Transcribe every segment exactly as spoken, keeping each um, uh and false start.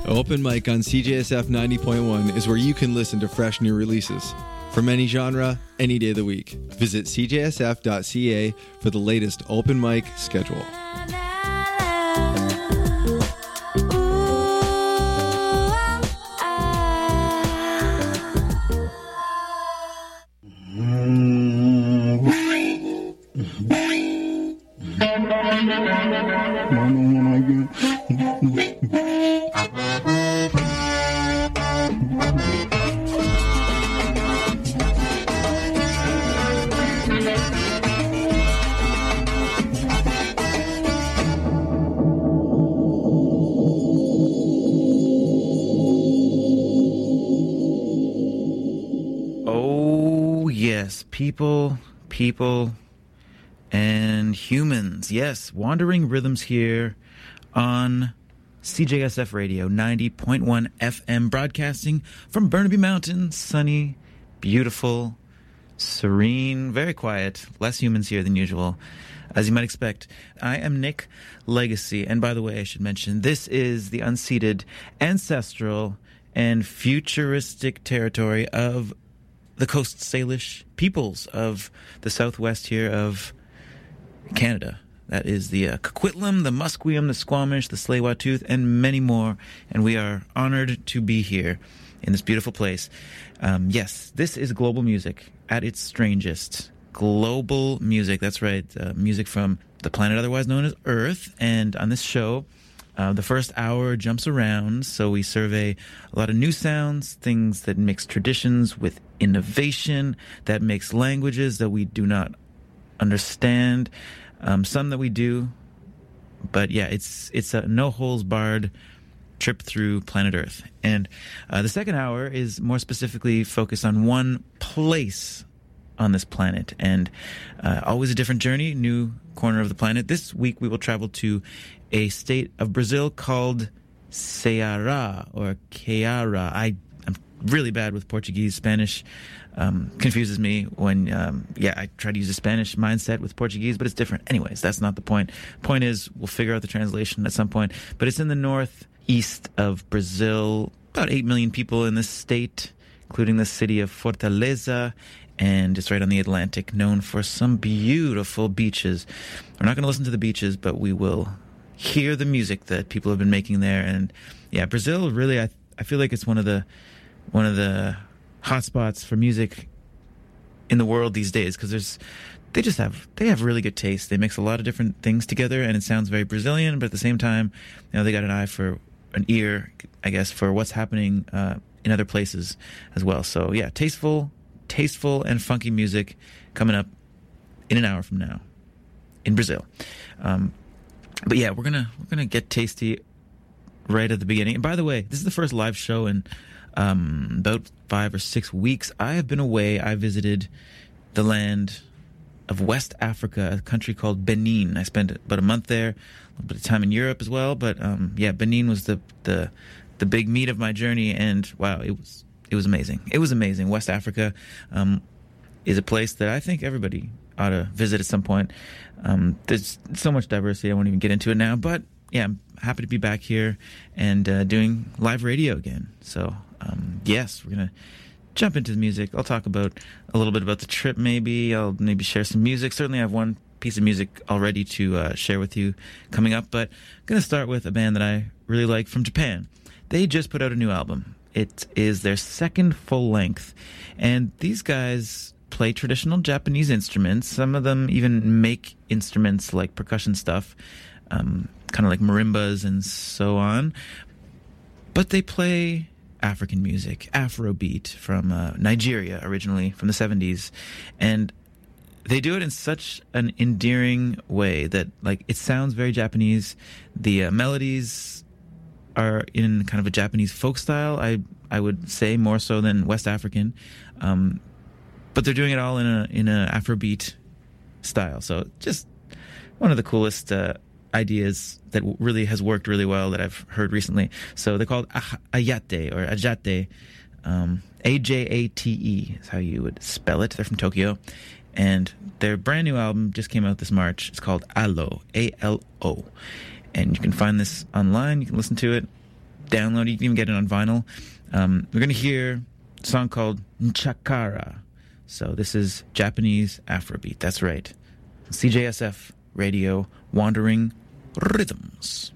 Open Mic on C J S F ninety point one is where you can listen to fresh new releases. From any genre, any day of the week. Visit c j s f dot c a for the latest open mic schedule. People, people, and humans. Yes, Wandering Rhythms here on C J S F Radio, ninety point one F M, broadcasting from Burnaby Mountain. Sunny, beautiful, serene, very quiet. Less humans here than usual, as you might expect. I am Nick Legacy, and by the way, I should mention, this is the unceded, ancestral, and futuristic territory of the Coast Salish peoples of the southwest here of Canada. That is the uh, Coquitlam, the Musqueam, the Squamish, the Tsleil-Waututh, and many more. And we are honored to be here in this beautiful place. Um, yes, this is global music at its strangest. Global music, that's right. Uh, music from the planet otherwise known as Earth. And on this show, Uh, the first hour jumps around, so we survey a lot of new sounds, things that mix traditions with innovation, that mix languages that we do not understand, um, some that we do. But yeah, it's it's a no-holes-barred trip through planet Earth. And uh, the second hour is more specifically focused on one place on this planet, and uh, always a different journey, new corner of the planet. This week we will travel to a state of Brazil called Ceará, or Ceará. I, I'm really bad with Portuguese. Spanish um, confuses me when, um, yeah, I try to use a Spanish mindset with Portuguese, but it's different. Anyways, that's not the point. Point is, we'll figure out the translation at some point. But it's in the northeast of Brazil. About eight million people in this state, including the city of Fortaleza. And it's right on the Atlantic, known for some beautiful beaches. We're not going to listen to the beaches, but we will hear the music that people have been making there. And yeah, Brazil really, I I feel like it's one of the one of the hotspots for music in the world these days, because there's they just have they have really good taste. They mix a lot of different things together, and it sounds very Brazilian, but at the same time, you know, they got an eye for an ear, I guess, for what's happening uh, in other places as well. So yeah, tasteful. Tasteful and funky music coming up in an hour from now in Brazil. Um, but yeah, we're gonna we're gonna get tasty right at the beginning. And by the way, this is the first live show in um, about five or six weeks. I have been away. I visited the land of West Africa, a country called Benin. I spent about a month there, a little bit of time in Europe as well. But um, yeah, Benin was the the the big meat of my journey, and wow, it was. It was amazing. It was amazing. West Africa um, is a place that I think everybody ought to visit at some point. Um, there's so much diversity. I won't even get into it now. But, yeah, I'm happy to be back here and uh, doing live radio again. So, um, yes, we're going to jump into the music. I'll talk about a little bit about the trip maybe. I'll maybe share some music. Certainly I have one piece of music already to uh, share with you coming up. But I'm going to start with a band that I really like from Japan. They just put out a new album. It is their second full length, and these guys play traditional Japanese instruments. Some of them even make instruments like percussion stuff, um, kind of like marimbas and so on. But they play African music, Afrobeat from uh, Nigeria originally, from the seventies. And they do it in such an endearing way that, like, it sounds very Japanese. The uh, melodies are in kind of a Japanese folk style, I I would say, more so than West African. Um, but they're doing it all in a in a Afrobeat style. So just one of the coolest uh, ideas that really has worked really well that I've heard recently. So they're called Ajate or Ajate. Um, A J A T E is how you would spell it. They're from Tokyo. And their brand new album just came out this March. It's called Alo, A L O. And you can find this online. You can listen to it. download. You can even get it on vinyl. Um, we're going to hear a song called Nchakara. So this is Japanese Afrobeat. That's right. C J S F Radio, Wandering Rhythms.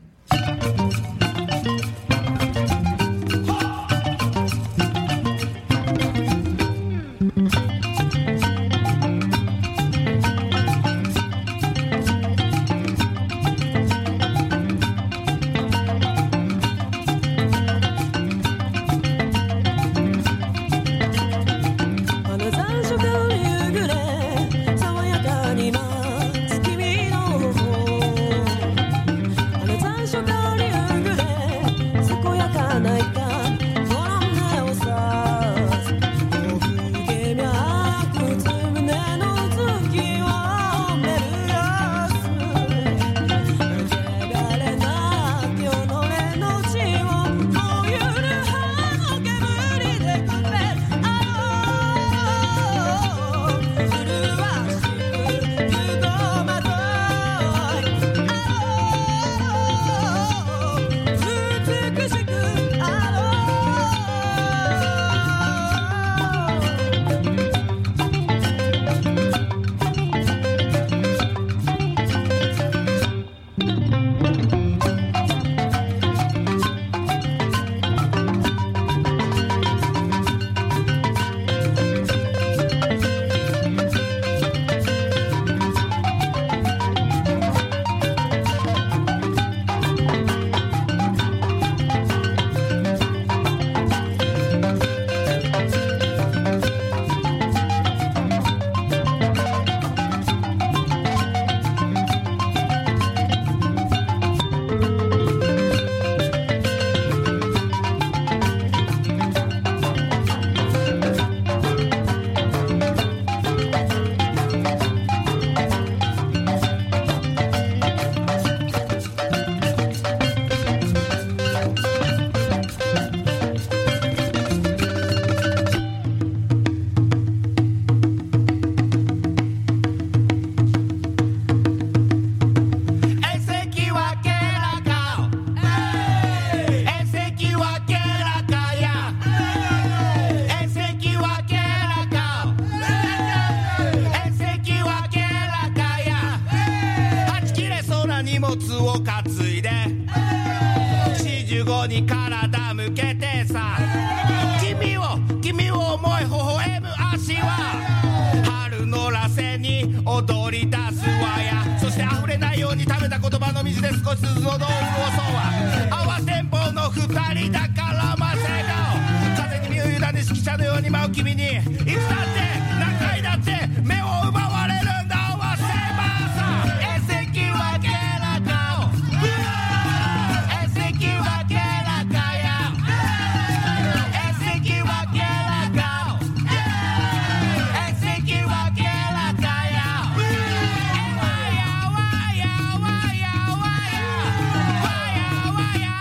に体向けてさ、君を君を思い微笑む足は春の螺旋に踊り出すわや。そして溢れないように溜めた言葉の水で少しずつ喉を潤そうは。合わせんぼうの二人だからませが風に身を委ね指揮者のように舞う君に、いつだって何回だって目を奪われるんだ。合わせます餌食はけらかを餌食はけらかや餌食はけらかを餌食はけらかやわやわやわやわやわやわや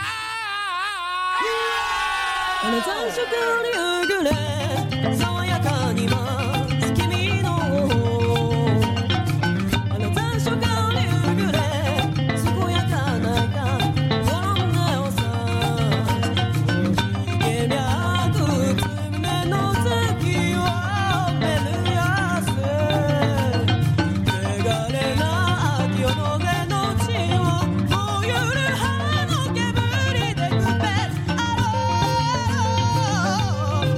あの残暑に夕暮れ爽やかに舞う君のあの残暑に夕暮れ健やかな歌転んでおさけりゃくつめの月をめるやす汚れな秋夜の出の地を燃ゆる葉の煙でくべあろう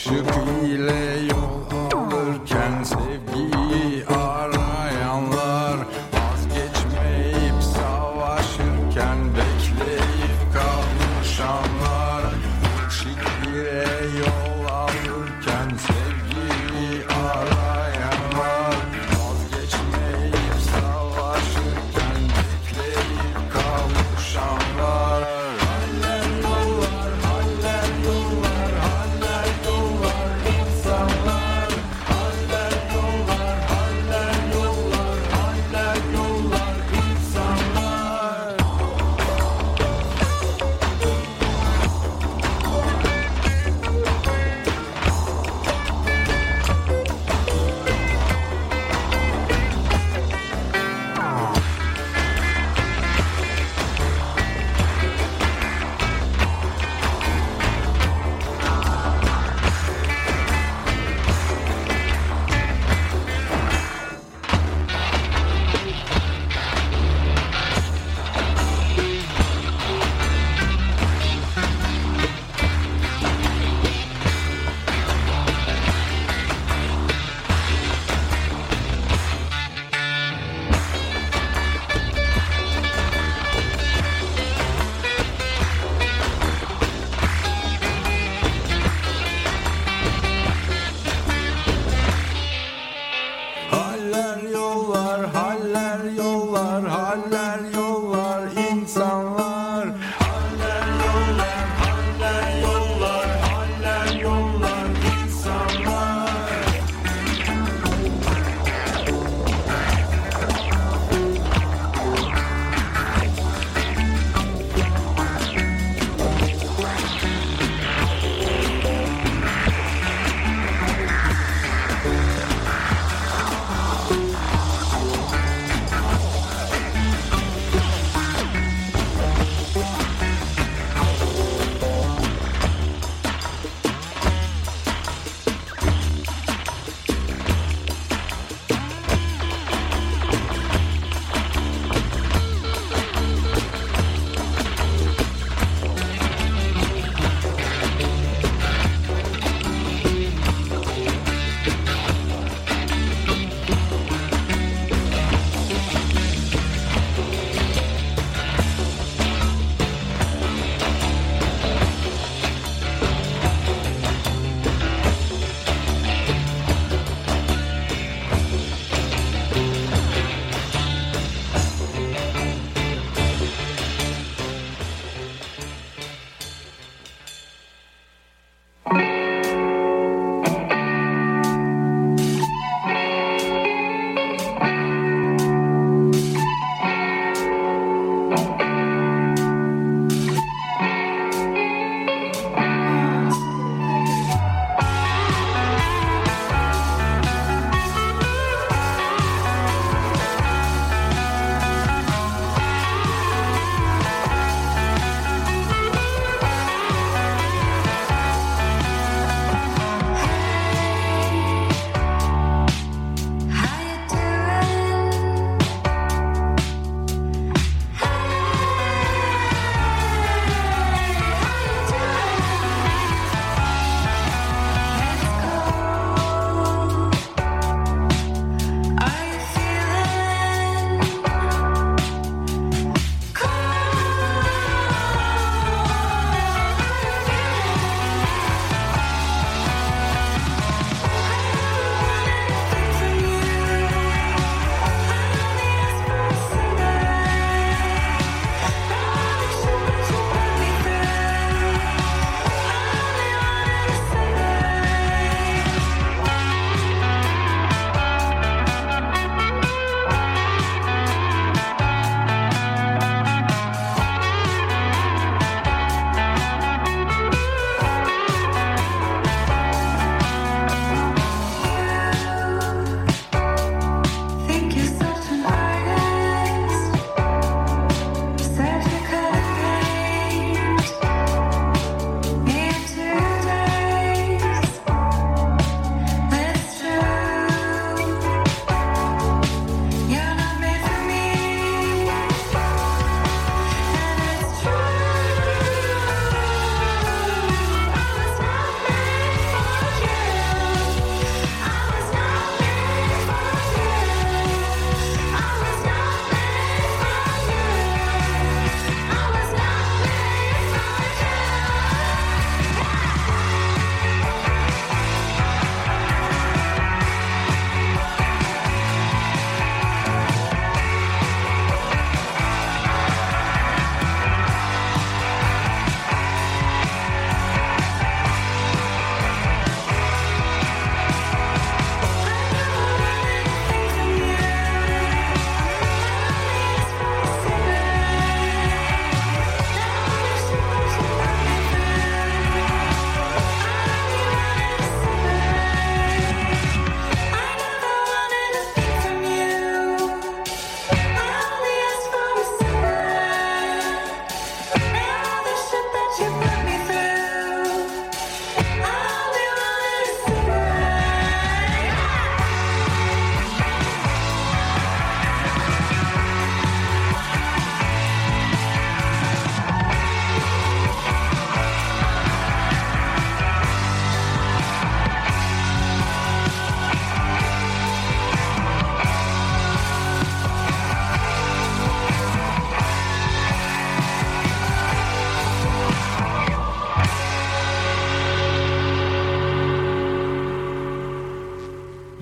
Aşık ile yol alırken sevgiyi arayanlar, vazgeçmeyip savaşırken bekleyip kavuşanlar. Aşık ile yol alırken sevgiyi arayanlar, vazgeçmeyip savaşırken bekleyip kavuşanlar. Haller yollar, haller yollar, haller yollar insanlar.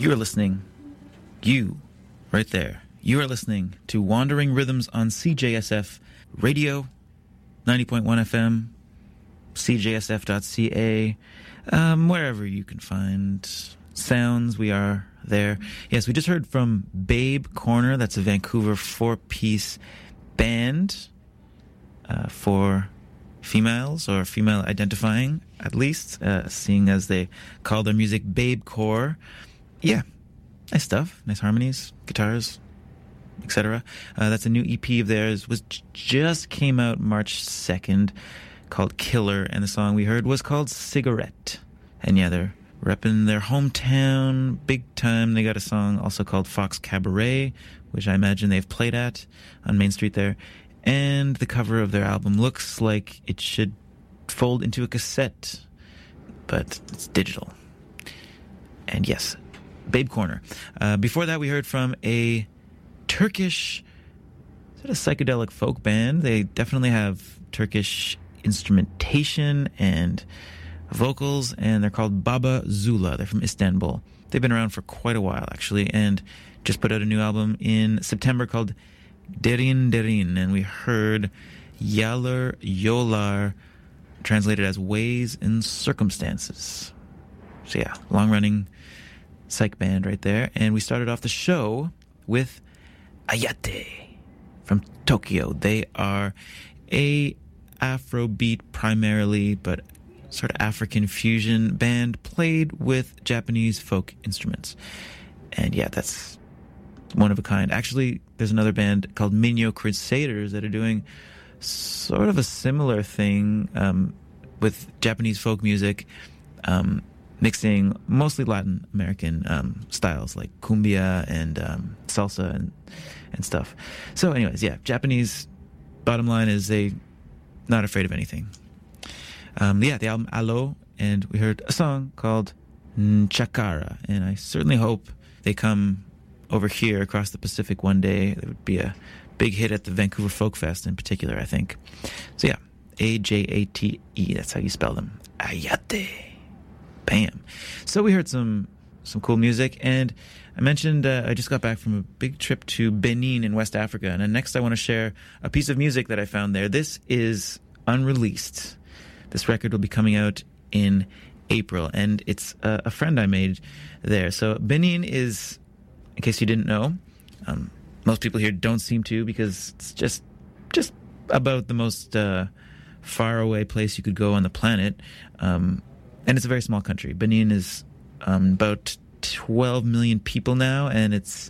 you are listening, you, right there, you are listening to Wandering Rhythms on C J S F Radio, ninety point one F M, C J S F dot C A, um, wherever you can find sounds, we are there. Yes, we just heard from Babe Corner. That's a Vancouver four-piece band uh, for females, or female identifying, at least, uh, seeing as they call their music Babecore. Yeah, nice stuff. Nice harmonies, guitars, et cetera. Uh, that's a new E P of theirs. Was just came out March second, called Killer, and the song we heard was called Cigarette. And yeah, they're repping their hometown big time. They got a song also called Fox Cabaret, which I imagine they've played at on Main Street there. And the cover of their album looks like it should fold into a cassette, but it's digital. And yes, Babe Corner. Uh, before that, we heard from a Turkish sort of psychedelic folk band. They definitely have Turkish instrumentation and vocals, and they're called Baba Zula. They're from Istanbul. They've been around for quite a while, actually, and just put out a new album in September called Derin Derin, and we heard Yalar Yolar, translated as Ways and Circumstances. So yeah, long-running psych band right there. And we started off the show with Ayate from Tokyo. They are a Afrobeat primarily, but sort of African fusion band played with Japanese folk instruments. And yeah, that's one of a kind. Actually, there's another band called Minyo Crusaders that are doing sort of a similar thing um, with Japanese folk music, um, mixing mostly Latin American um, styles like cumbia and um, salsa and and stuff. So anyways, yeah, Japanese, bottom line is they not afraid of anything. Um, yeah, the album Alo, and we heard a song called Nchakara, and I certainly hope they come over here across the Pacific one day. It would be a big hit at the Vancouver Folk Fest in particular, I think. So yeah, A J A T E, that's how you spell them. Ayate. Bam. So we heard some some cool music, and I mentioned uh, I just got back from a big trip to Benin in West Africa, and next I want to share a piece of music that I found there. This is unreleased. This record will be coming out in April, and it's uh, a friend I made there. So Benin is, in case you didn't know, um, most people here don't seem to, because it's just just about the most uh, far away place you could go on the planet, um, and it's a very small country. Benin is um, about twelve million people now, and it's,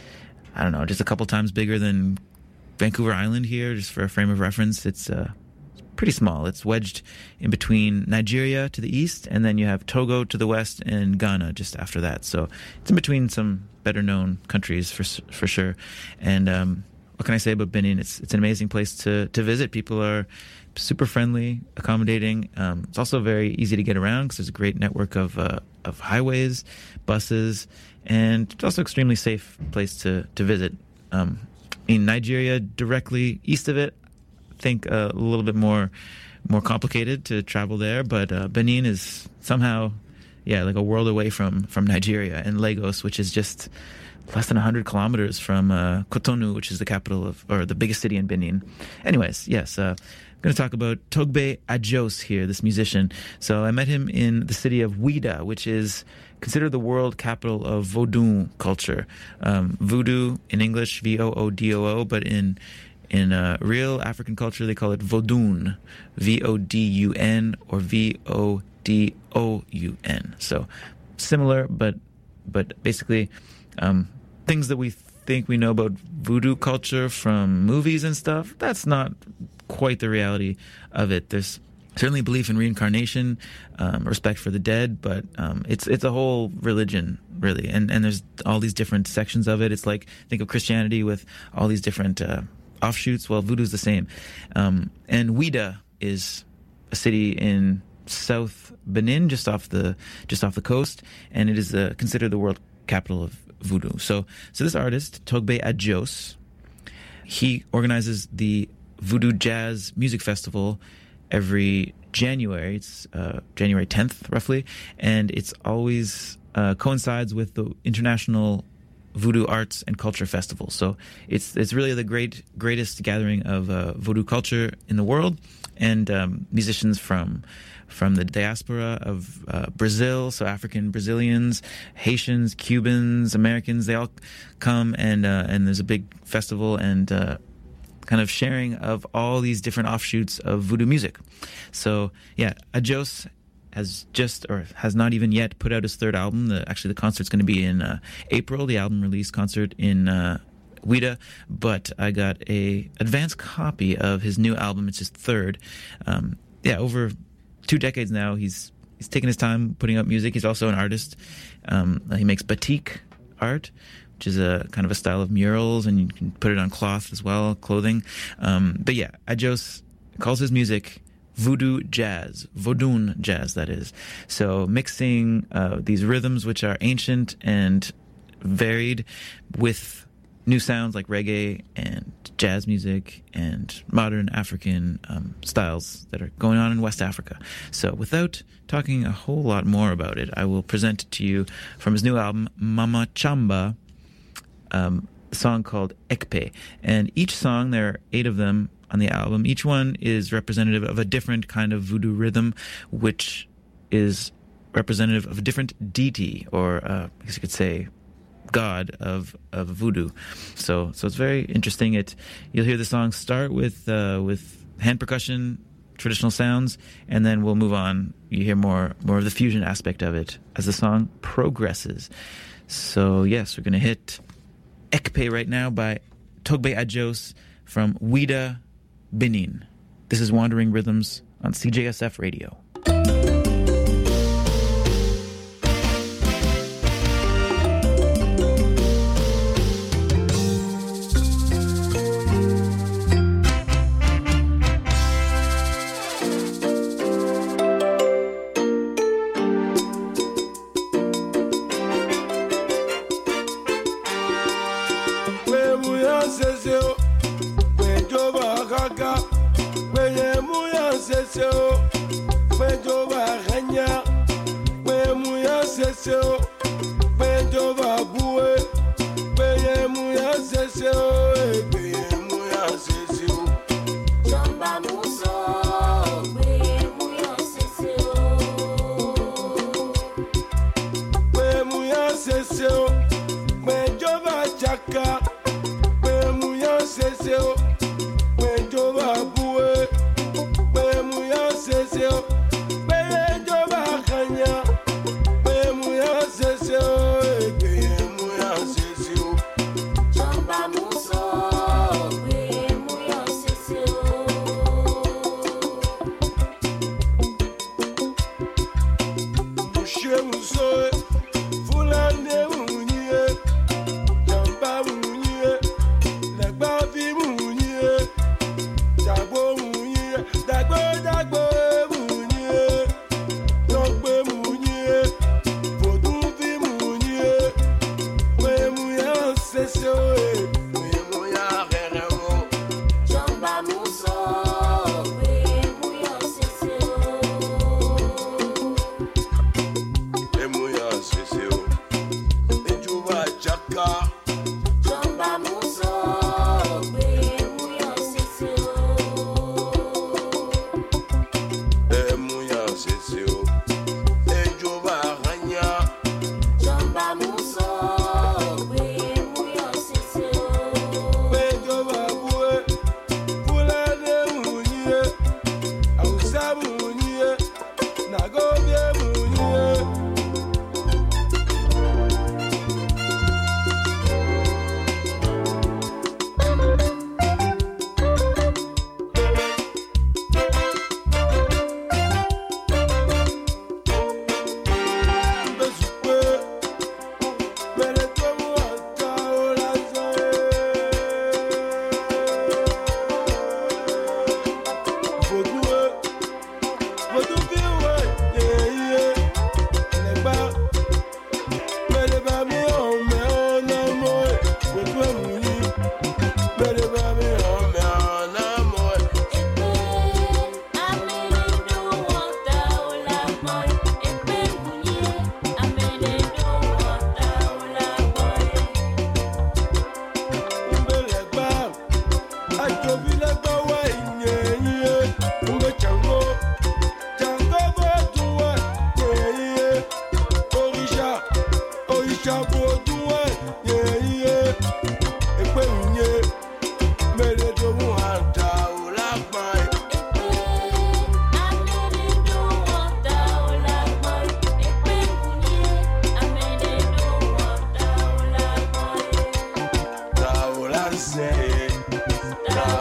I don't know, just a couple times bigger than Vancouver Island here, just for a frame of reference. It's uh, pretty small. It's wedged in between Nigeria to the east, and then you have Togo to the west and Ghana just after that. So it's in between some better known countries for for sure. And um, what can I say about Benin? It's it's an amazing place to to visit. People are super friendly, accommodating. Um, it's also very easy to get around because there's a great network of uh, of highways, buses, and it's also extremely safe place to to visit. Um, in Nigeria, directly east of it, think uh, a little bit more more complicated to travel there, but uh, Benin is somehow, yeah, like a world away from from Nigeria, and Lagos, which is just less than one hundred kilometers from uh, Cotonou, which is the capital of, or the biggest city in Benin. Anyways, yes, uh, I'm going to talk about Togbe Ajos here, this musician. So I met him in the city of Ouida, which is considered the world capital of Vodou culture. Um, voodoo in English, V O O D O O, but in In uh, real African culture, they call it Vodun, V O D U N or V O D O U N. So similar, but but basically um, things that we think we know about voodoo culture from movies and stuff, that's not quite the reality of it. There's certainly belief in reincarnation, um, respect for the dead, but um, it's it's a whole religion, really. And, and there's all these different sections of it. It's like, think of Christianity with all these different Uh, offshoots. Well, voodoo's the same. Um, and Ouida is a city in South Benin, just off the just off the coast, and it is uh, considered the world capital of voodoo. So, so this artist, Togbe Ajos, he organizes the Voodoo Jazz Music Festival every January. It's uh, January tenth, roughly, and it's always uh, coincides with the International Voodoo Arts and Culture Festival. So it's it's really the great greatest gathering of uh, voodoo culture in the world, and um, musicians from from the diaspora of uh, Brazil, so African Brazilians, Haitians, Cubans, Americans, they all come, and uh, and there's a big festival and uh, kind of sharing of all these different offshoots of voodoo music. So yeah, Ajos has just, or has not even yet, put out his third album. The, actually, the concert's going to be in uh, April, the album release concert in uh, Ouida, but I got a advance copy of his new album. It's his third. Um, yeah, over two decades now, he's he's taken his time putting out music. He's also an artist. Um, he makes batik art, which is a kind of a style of murals, and you can put it on cloth as well, clothing. Um, but yeah, Ajos calls his music voodoo jazz, Vodun jazz, that is. So mixing uh, these rhythms, which are ancient and varied, with new sounds like reggae and jazz music and modern African um, styles that are going on in West Africa. So without talking a whole lot more about it, I will present to you from his new album, Mama Chamba, um, a song called Ekpe. And each song, there are eight of them on the album, each one is representative of a different kind of voodoo rhythm, which is representative of a different deity, or uh, I guess you could say god of of voodoo. So so it's very interesting. It you'll hear the song start with uh, with hand percussion, traditional sounds, and then we'll move on. You hear more more of the fusion aspect of it as the song progresses. So yes, we're gonna hit Ekpe right now by Togbe Ajos from Ouida, Benin. This is Wandering Rhythms on C J S F Radio. Munye, Da